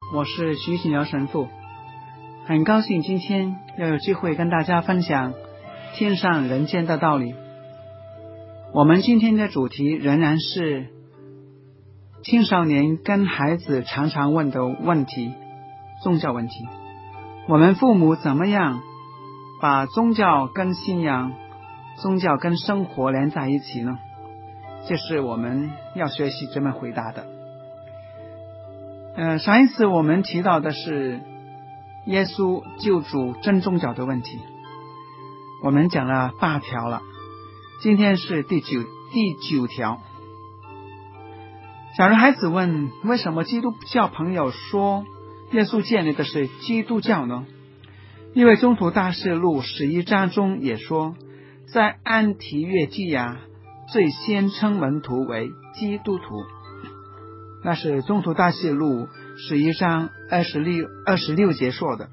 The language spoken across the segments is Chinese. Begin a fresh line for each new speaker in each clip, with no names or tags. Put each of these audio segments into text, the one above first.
我是徐锦尧神父，很高兴今天又有机会跟大家分享天上人间的道理。我们今天的主题仍然是青少年跟孩子常常问的问题，宗教问题。我们父母怎么样把宗教跟信仰、宗教跟生活连在一起呢？这是我们要学习这么回答的。上一次我们提到的是耶稣救主真宗教的问题，我们讲了8条了，今天是第九条。假如孩子问为什么基督教朋友说耶稣建立的是基督教呢？因为宗徒大事录11章中也说，在安提约基亚最先称门徒为基督徒，那是宗徒大事录11章26节说的。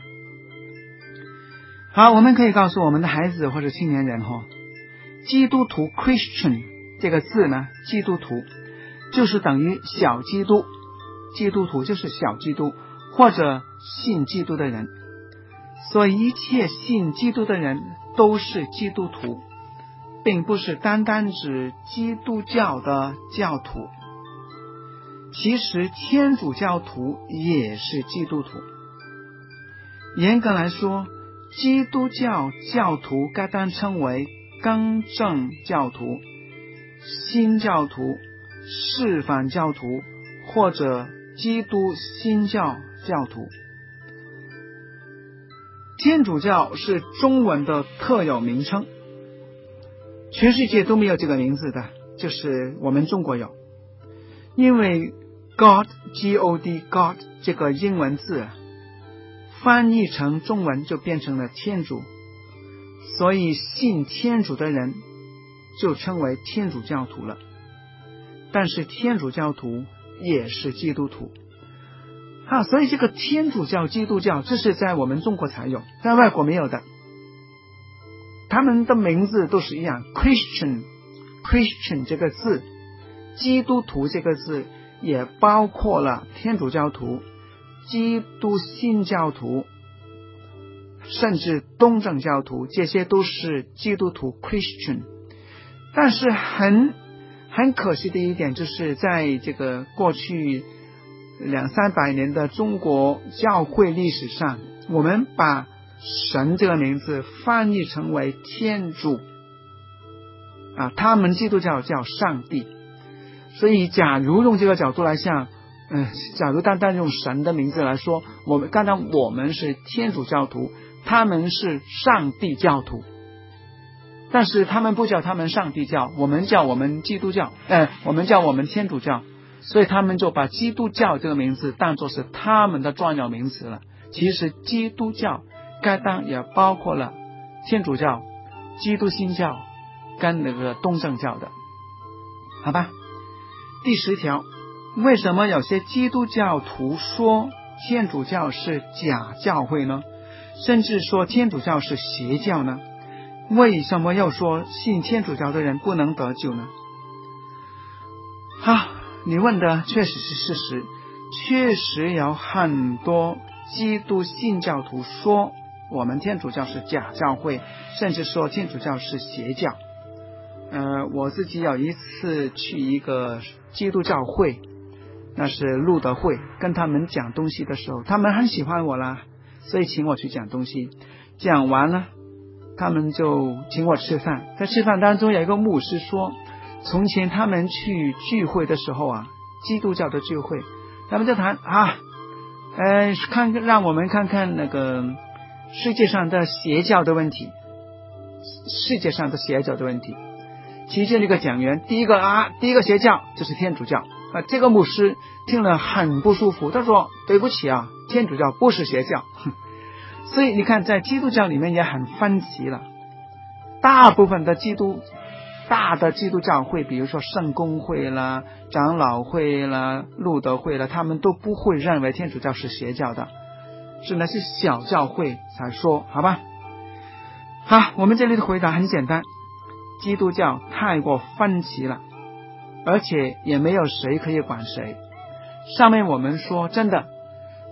好，我们可以告诉我们的孩子或者青年人基督徒 Christian 这个字呢，基督徒就是等于小基督，基督徒就是小基督或者信基督的人，所以一切信基督的人都是基督徒，并不是单单指基督教的教徒。其实天主教徒也是基督徒。严格来说，基督教教徒该当称为更正教徒、新教徒、示范教徒或者基督新教教徒。天主教是中文的特有名称，全世界都没有这个名字的，就是我们中国有。因为 God G-O-D God 这个英文字翻译成中文就变成了天主，所以信天主的人就称为天主教徒了。但是天主教徒也是基督徒所以这个天主教、基督教这是在我们中国才有，在外国没有的。他们的名字都是一样， Christian 这个字，基督徒这个字也包括了天主教徒、基督新教徒甚至东正教徒，这些都是基督徒 Christian。 但是很可惜的一点，就是在这个过去200-300年的中国教会历史上，我们把神这个名字翻译成为天主他们基督教叫上帝。所以假如用这个角度来想，假如单单用神的名字来说，我们是天主教徒，他们是上帝教徒。但是他们不叫他们上帝教，我们叫我们基督教，我们叫我们天主教，所以他们就把基督教这个名字当作是他们的专有名词了。其实基督教该当也包括了天主教、基督新教跟那个东正教的，好吧。第10条，为什么有些基督教徒说天主教是假教会呢？甚至说天主教是邪教呢？为什么又说信天主教的人不能得救呢？好，你问的确实是事实，确实有很多基督新教徒说我们天主教是假教会，甚至说天主教是邪教。我自己有一次去一个基督教会，那是路德会，跟他们讲东西的时候，他们很喜欢我啦，所以请我去讲东西。讲完了，他们就请我吃饭。在吃饭当中，有一个牧师说，从前他们去聚会的时候基督教的聚会，他们就谈让我们看看那个世界上的邪教的问题。其中一个讲员，第一个邪教就是天主教这个牧师听了很不舒服，他说对不起天主教不是邪教。所以你看，在基督教里面也很分歧了。大部分的大的基督教会，比如说圣公会啦、长老会啦、路德会啦，他们都不会认为天主教是邪教的，是那些小教会才说，好吧。好，我们这里的回答很简单，基督教太过分歧了，而且也没有谁可以管谁。上面我们说真的，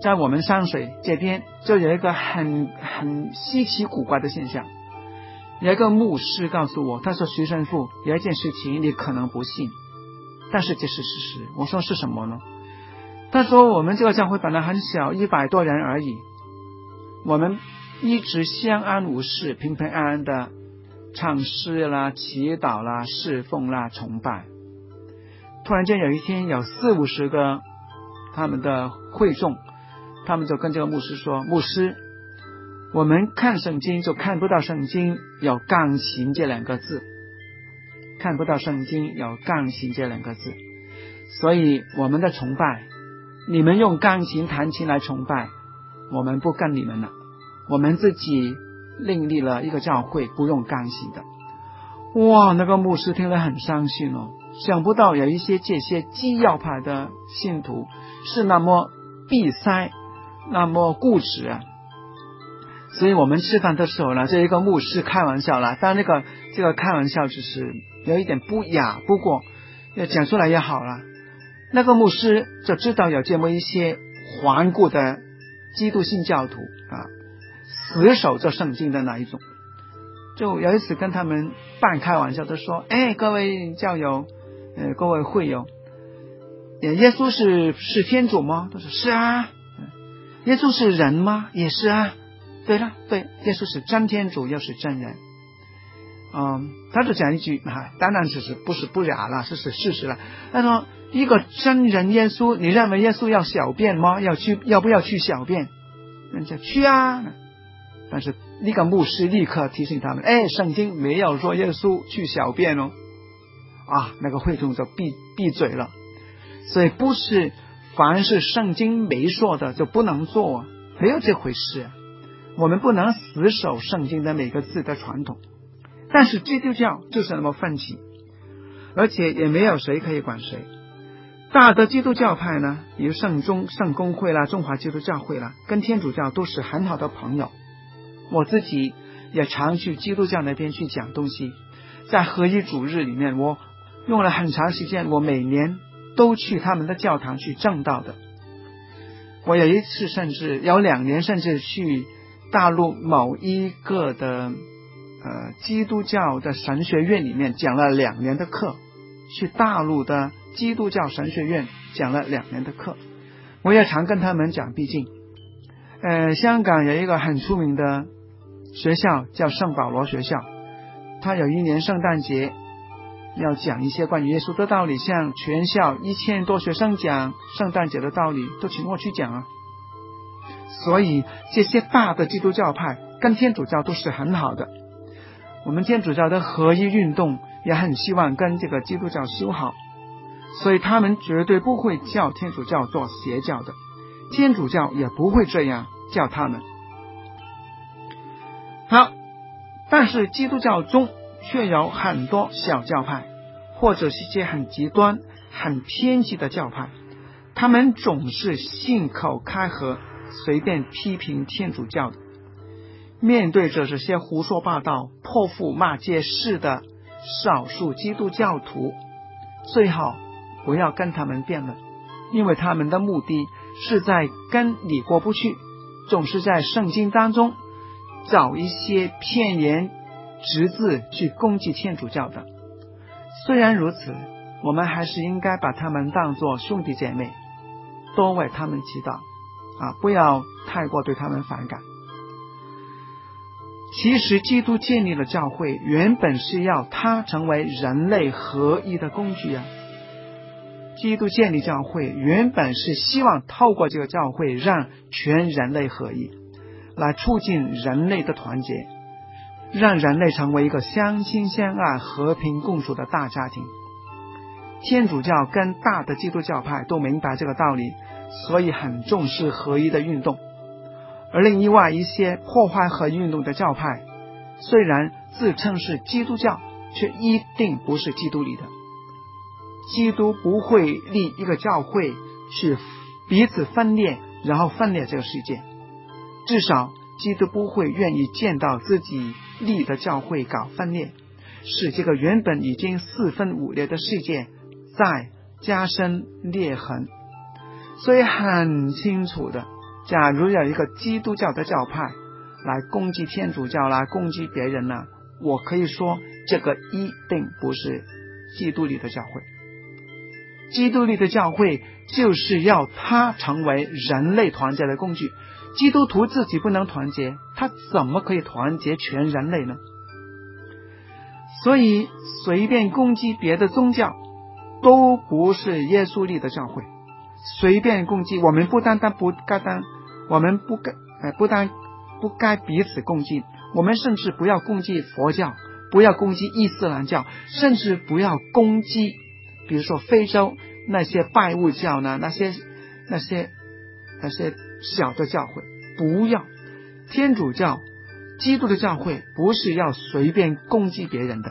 在我们山水这边就有一个很稀奇古怪的现象。有一个牧师告诉我，他说徐神父，有一件事情你可能不信，但是这是事实。我说是什么呢？他说我们这个教会本来很小，100多人而已，我们一直相安无事，平平安安的唱诗啦、祈祷啦、侍奉啦、崇拜。突然间有一天有40-50个他们的会众，他们就跟这个牧师说，牧师，我们看圣经就看不到圣经有钢琴这2个字，看不到圣经有钢琴这2个字，所以我们的崇拜，你们用钢琴弹琴来崇拜，我们不跟你们了，我们自己另立了一个教会，不用钢琴的。哇，那个牧师听了很伤心哦，想不到有一些这些基要派的信徒是那么闭塞，那么固执啊。所以我们吃饭的时候呢，这一个牧师开玩笑啦，当然这个开玩笑就是有一点不雅，不过要讲出来也好了。那个牧师就知道有这么一些顽固的基督信教徒啊，死守着圣经的那一种，就有一次跟他们半开玩笑的说，各位教友，各位会友，耶稣是天主吗？他说是啊。耶稣是人吗？也是啊。对了，对，耶稣是真天主又是真人。他就讲一句当然不是不雅了，是事实了。他说一个真人耶稣，你认为耶稣要小便吗？要不要去小便？人家去啊。但是那个牧师立刻提醒他们，圣经没有说耶稣去小便哦。那个会众就闭嘴了。所以不是凡是圣经没说的就不能做，没有这回事。我们不能死守圣经的每个字的传统，但是基督教就是那么分歧，而且也没有谁可以管谁。大的基督教派呢，比如圣公会啦、中华基督教会啦，跟天主教都是很好的朋友。我自己也常去基督教那边去讲东西，在合一主日里面，我用了很长时间，我每年都去他们的教堂去证道的。我有一次甚至有2年甚至去大陆某一个的基督教的神学院里面讲了2年的课，去大陆的基督教神学院讲了2年的课。我也常跟他们讲，毕竟香港有一个很出名的学校叫圣保罗学校，他有一年圣诞节要讲一些关于耶稣的道理，像全校1000多学生讲圣诞节的道理，都请我去讲啊。所以这些大的基督教派跟天主教都是很好的，我们天主教的合一运动也很希望跟这个基督教修好，所以他们绝对不会叫天主教做邪教的，天主教也不会这样叫他们。好，但是基督教中却有很多小教派，或者是一些很极端很偏激的教派，他们总是信口开河，随便批评天主教的。面对着这些胡说八道、泼妇骂街式的少数基督教徒，最好不要跟他们辩论，因为他们的目的是在跟你过不去，总是在圣经当中找一些片言直字去攻击天主教的。虽然如此，我们还是应该把他们当作兄弟姐妹，多为他们祈祷不要太过对他们反感。其实基督建立了教会，原本是要它成为人类合一的工具啊。基督建立教会原本是希望透过这个教会让全人类合一，来促进人类的团结，让人类成为一个相亲相爱、和平共处的大家庭。天主教跟大的基督教派都明白这个道理，所以很重视合一的运动。而另外一些破坏合一运动的教派，虽然自称是基督教，却一定不是基督里的。基督不会立一个教会去彼此分裂，然后分裂这个世界。至少基督不会愿意见到自己立的教会搞分裂，使这个原本已经4分5裂的世界再加深裂痕。所以很清楚的， 假如有一个基督教的教派来攻击天主教啦，攻击别人啦，我可以说这个一定不是基督里的教会。基督里的教会就是要它成为人类团结的工具。基督徒自己不能团结，他怎么可以团结全人类呢？所以随便攻击别的宗教都不是耶稣里的教会。随便攻击，我们不单不该彼此攻击，我们甚至不要攻击佛教，不要攻击伊斯兰教，甚至不要攻击比如说非洲那些拜物教呢，那些小的教会，不要。天主教基督的教会不是要随便攻击别人的。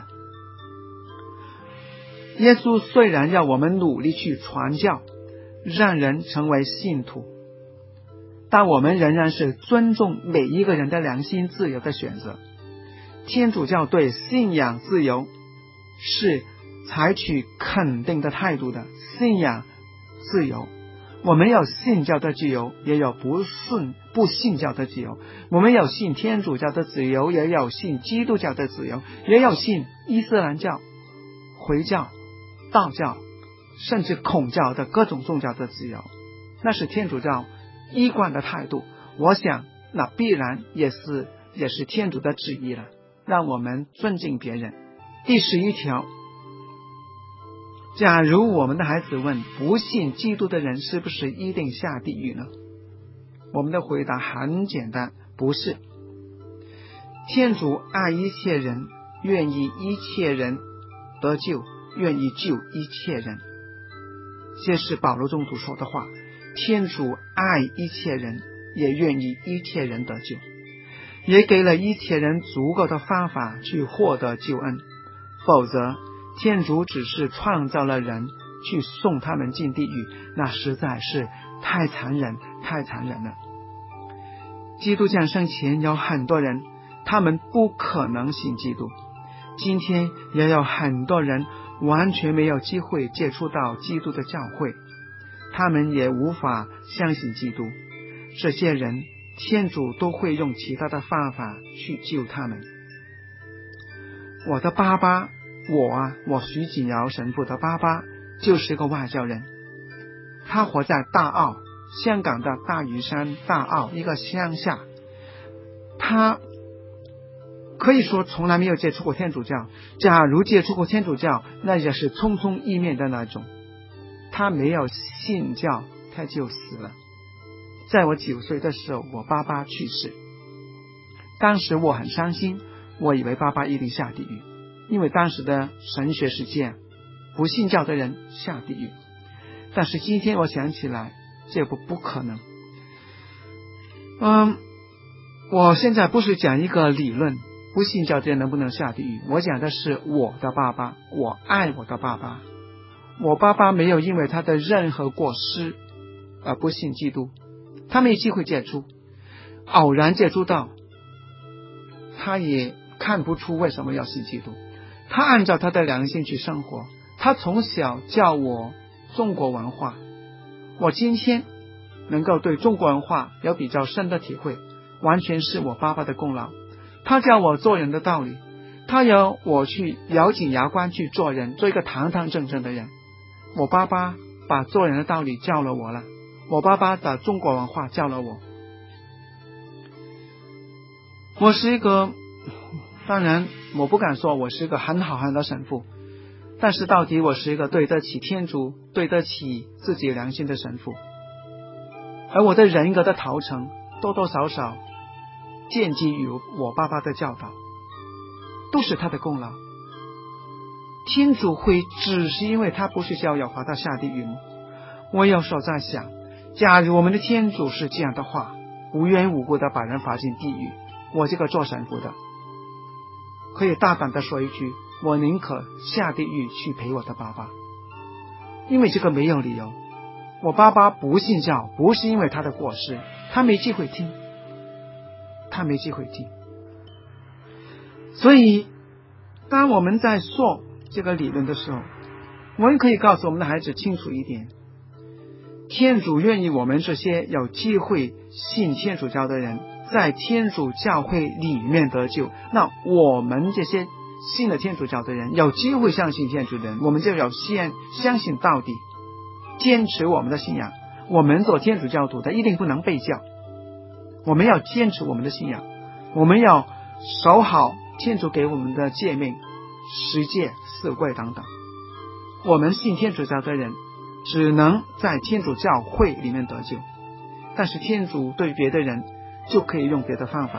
耶稣虽然要我们努力去传教，让人成为信徒，但我们仍然是尊重每一个人的良心自由的选择。天主教对信仰自由是采取肯定的态度的。信仰自由，我们有信教的自由，也有不信教的自由。我们有信天主教的自由，也有信基督教的自由，也有信伊斯兰教、回教、道教甚至孔教的各种宗教的自由。那是天主教一贯的态度，我想那必然也是天主的旨意了，让我们尊敬别人。第11条，假如我们的孩子问不信基督的人是不是一定下地狱呢？我们的回答很简单，不是。天主爱一切人，愿意一切人得救，愿意救一切人。这是保罗宗徒说的话，天主爱一切人，也愿意一切人得救，也给了一切人足够的方法去获得救恩。否则天主只是创造了人去送他们进地狱，那实在是太残忍了。基督降生前有很多人，他们不可能信基督，今天也有很多人完全没有机会接触到基督的教会，他们也无法相信基督。这些人天主都会用其他的方法去救他们。我的爸爸，我徐锦尧神父的爸爸就是个外教人，他活在大澳，香港的大屿山大澳一个乡下，他可以说从来没有接触过天主教，假如接触过天主教，那也是匆匆一面的那种。他没有信教，他就死了。在我9岁的时候，我爸爸去世，当时我很伤心，我以为爸爸一定下地狱，因为当时的神学是这样，不信教的人下地狱。但是今天我想起来，这不可能。我现在不是讲一个理论，不信教的人能不能下地狱，我讲的是我的爸爸，我爱我的爸爸。我爸爸没有因为他的任何过失而不信基督，他没机会接触，偶然接触到，他也看不出为什么要信基督。他按照他的良心去生活，他从小教我中国文化，我今天能够对中国文化有比较深的体会，完全是我爸爸的功劳。他教我做人的道理，他要我去咬紧牙关去做人，做一个堂堂正正的人。我爸爸把做人的道理教了我了，我爸爸的中国文化教了我。我是一个，当然我不敢说我是一个很好的神父，但是到底我是一个对得起天主，对得起自己良心的神父。而我的人格的陶成多多少少建基于我爸爸的教导，都是他的功劳。天主会只是因为他不是逍遥把他下地狱吗？我有时候在想，假如我们的天主是这样的话，无缘无故的把人罚进地狱，我这个做神父的可以大胆的说一句，我宁可下地狱去陪我的爸爸，因为这个没有理由。我爸爸不信教，不是因为他的过失，他没机会听。所以当我们在说这个理论的时候，我们可以告诉我们的孩子清楚一点，天主愿意我们这些有机会信天主教的人在天主教会里面得救，那我们这些信了天主教的人有机会相信天主的人，我们就要先相信到底，坚持我们的信仰。我们做天主教徒的一定不能背教，我们要坚持我们的信仰，我们要守好天主给我们的诫命、十诫、四规等等。我们信天主教的人只能在天主教会里面得救，但是天主对别的人就可以用别的方法，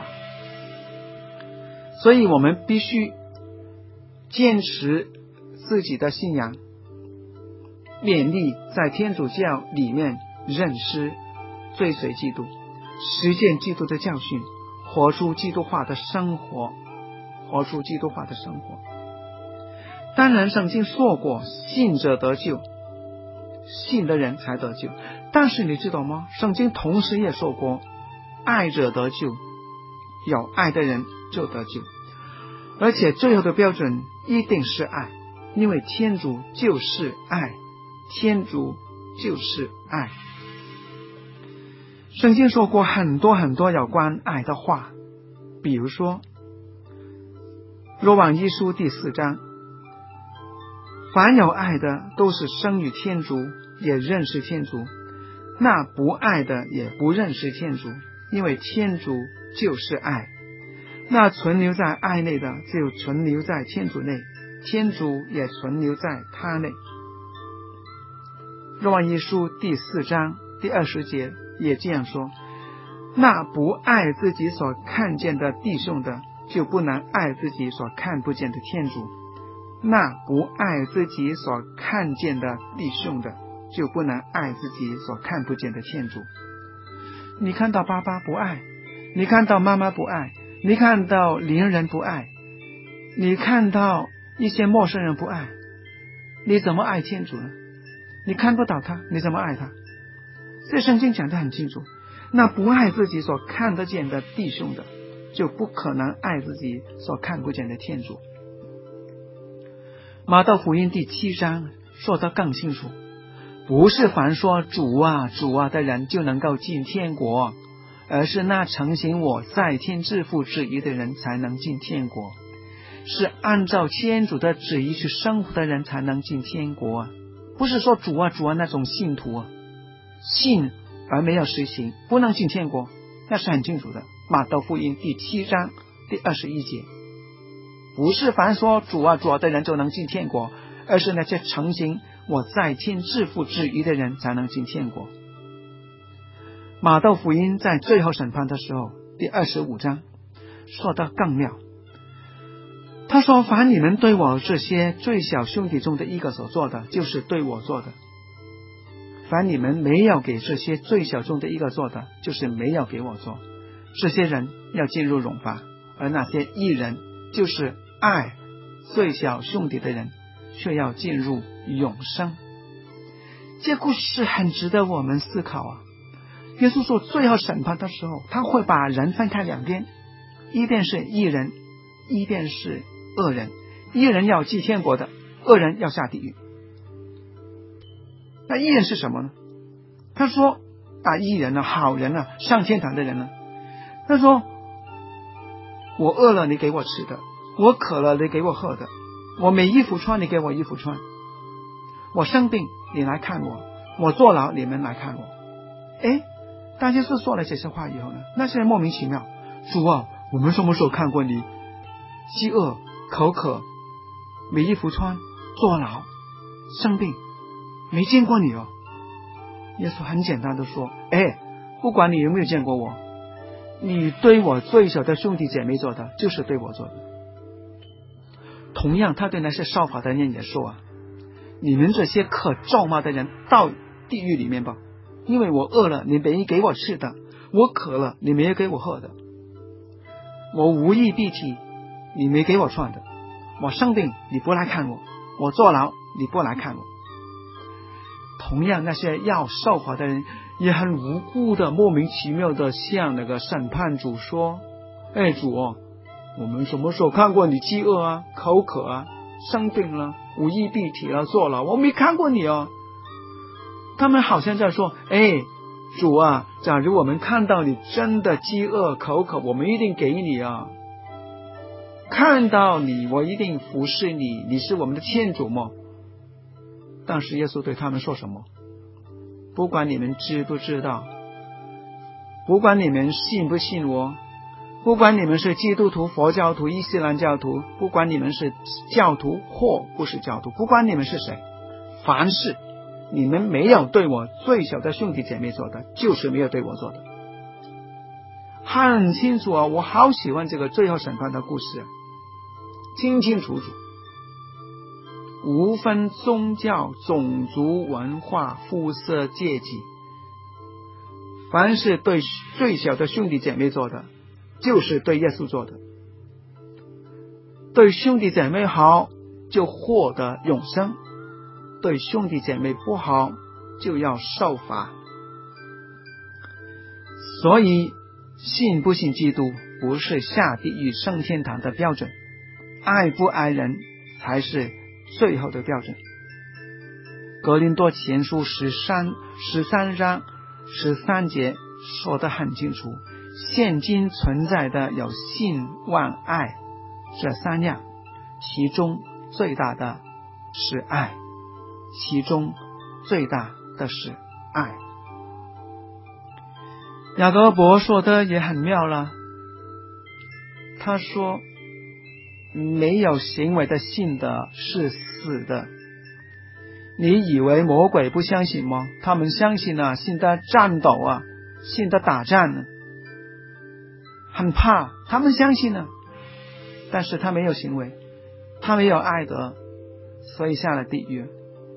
所以我们必须坚持自己的信仰，勉励在天主教里面认识、追随基督，实践基督的教训，活出基督化的生活，活出基督化的生活。当然圣经说过信者得救，信的人才得救，但是你知道吗？圣经同时也说过爱者得救，有爱的人就得救，而且最后的标准一定是爱，因为天主就是爱，天主就是爱。圣经说过很多很多有关爱的话，比如说若望一书第4章，凡有爱的都是生于天主，也认识天主，那不爱的也不认识天主，因为天主就是爱。那存留在爱内的就存留在天主内，天主也存留在他内。若望一书第4章第20节也这样说，那不爱自己所看见的弟兄的，就不能爱自己所看不见的天主。那不爱自己所看见的弟兄的，就不能爱自己所看不见的天主。你看到爸爸不爱，你看到妈妈不爱，你看到邻人不爱，你看到一些陌生人不爱，你怎么爱天主呢？你看不到他，你怎么爱他？所以圣经讲得很清楚，那不爱自己所看得见的弟兄的，就不可能爱自己所看不见的天主。马太福音第7章说得更清楚，不是凡说主啊主啊的人就能够进天国，而是那承行我在天之父旨意的人才能进天国，是按照天主的旨意去生活的人才能进天国，不是说主啊主啊那种信徒信而没有实行不能进天国，那是很清楚的。马太福音第7章第21节，不是凡说主啊主啊的人就能进天国，而是那些承行我在天之父旨意的人才能进天国。马太福音在最后审判的时候第25章说得更妙，他说凡你们对我这些最小兄弟中的一个所做的，就是对我做的；凡你们没有给这些最小中的一个做的，就是没有给我做。这些人要进入荣华，而那些义人，就是爱最小兄弟的人，却要进入永生。这故事很值得我们思考啊！耶稣说最后审判的时候，他会把人分开两边，一边是义人，一边是恶人。义人要进天国的，恶人要下地狱。那义人是什么呢？他说义人好人上天堂的人他说我饿了你给我吃的，我渴了你给我喝的，我没衣服穿你给我衣服穿，我生病你来看我，我坐牢你们来看我。当耶稣说了这些话以后呢，那些人莫名其妙，主啊，我们什么时候看过你饥饿口渴没衣服穿坐牢生病，没见过你哦。耶稣很简单的说不管你有没有见过我，你对我最小的兄弟姐妹做的，就是对我做的。同样他对那些烧法的人也说你们这些可咒骂的人到地狱里面吧，因为我饿了你没给我吃的，我渴了你没给我喝的，我无衣蔽体你没给我穿的，我生病你不来看我，我坐牢你不来看我。同样那些要受罚的人也很无辜的莫名其妙的向那个审判主说主我们什么时候看过你饥饿口渴生病了无衣蔽体了坐牢，我没看过你他们好像在说主啊，假如我们看到你真的饥饿口渴，我们一定给你啊。看到你，我一定服侍你，你是我们的天主吗？但是耶稣对他们说什么？不管你们知不知道，不管你们信不信我，不管你们是基督徒、佛教徒、伊斯兰教徒，不管你们是教徒或不是教徒，不管你们是谁，凡是你们没有对我最小的兄弟姐妹做的，就是没有对我做的。很清楚啊，我好喜欢这个最后审判的故事，清清楚楚，无分宗教、种族、文化、肤色、阶级，凡是对最小的兄弟姐妹做的，就是对耶稣做的。对兄弟姐妹好，就获得永生；对兄弟姐妹不好，就要受罚。所以信不信基督不是下地狱升天堂的标准，爱不爱人才是最后的标准。格林多前书13章13节说得很清楚，现今存在的有信、望、爱这三样，其中最大的是爱，其中最大的是爱。雅各伯说的也很妙了，他说没有行为的信的是死的。你以为魔鬼不相信吗？他们相信啊，信的战斗啊，信的打战呢，很怕，他们相信呢，但是他没有行为，他没有爱德，所以下了地狱。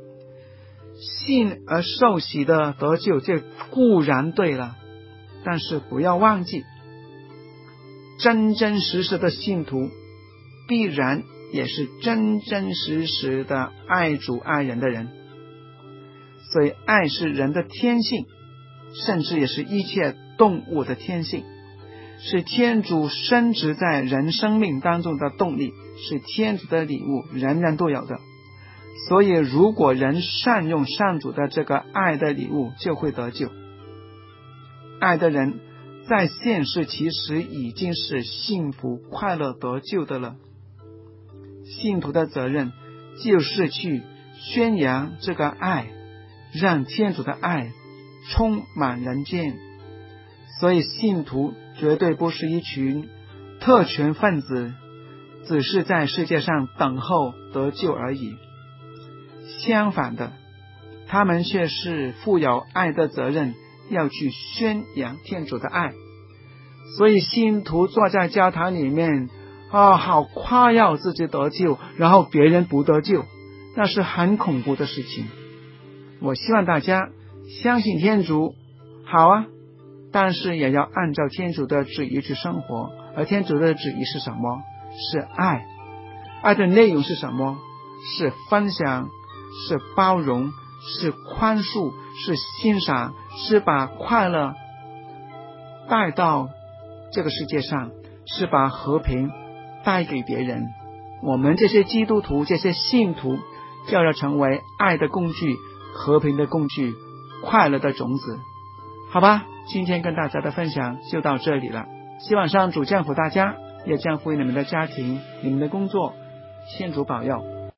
信而受洗的得救，这固然对了，但是不要忘记，真真实实的信徒必然也是真真实实的爱主爱人的人。所以爱是人的天性，甚至也是一切动物的天性，是天主深植在人生命当中的动力，是天主的礼物，人人都有的。所以如果人善用上主的这个爱的礼物，就会得救。爱的人在现世其实已经是幸福快乐得救的了。信徒的责任就是去宣扬这个爱，让天主的爱充满人间。所以信徒绝对不是一群特权分子，只是在世界上等候得救而已。相反的，他们却是负有爱的责任，要去宣扬天主的爱。所以信徒坐在教堂里面好夸耀自己得救，然后别人不得救，那是很恐怖的事情。我希望大家相信天主，好啊，但是也要按照天主的旨意去生活。而天主的旨意是什么？是爱。爱的内容是什么？是分享，是包容，是宽恕，是欣赏，是把快乐带到这个世界上，是把和平带给别人。我们这些基督徒，这些信徒，就要成为爱的工具，和平的工具，快乐的种子。好吧，今天跟大家的分享就到这里了。希望上主降福大家，也降福你们的家庭，你们的工作。天主保佑。